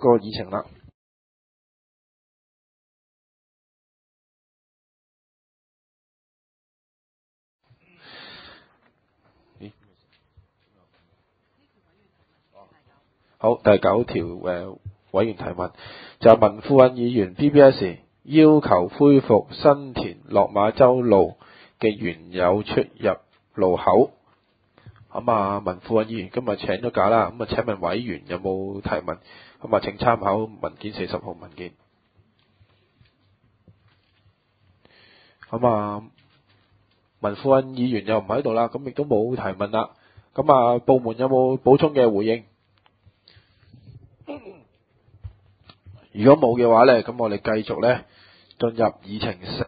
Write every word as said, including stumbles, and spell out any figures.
個議程啦。好，第九條誒、呃、委員提問就係文富印議員 P B S 要求恢復新田落馬洲路嘅原有出入路口。咁啊，文富印議員今日請咗假啦，咁啊請問委員有冇提問？咁啊請參考文件四十號文件。咁啊，文富印議員又唔喺度啦，咁亦都冇提問啦。咁啊，部門有冇補充嘅回應？如果冇嘅話呢，咁我哋繼續呢進入議程